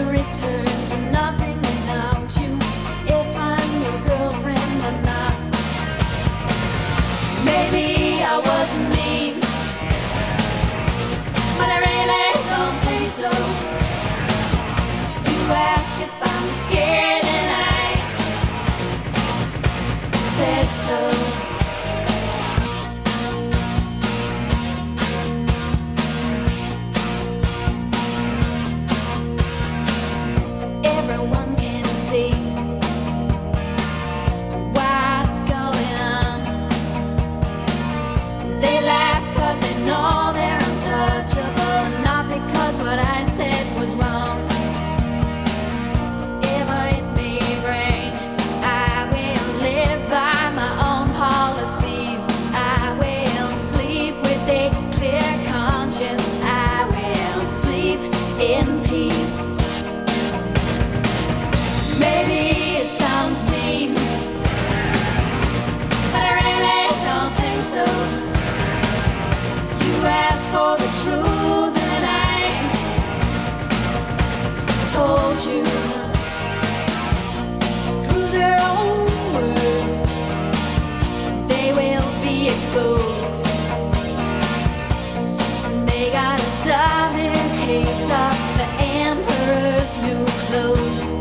return to nothing without you. If I'm your girlfriend or not. Maybe I was mean, but I really don't think so. You asked if I'm scared and I said so. What I said was wrong. If it may rain, I will live by my own policies. I will sleep with a clear conscience. I will sleep in peace. Maybe it sounds mean, but I really don't think so. You asked for the truth and I told you through their own words. They will be exposed. They got a solid case of the emperor's new clothes.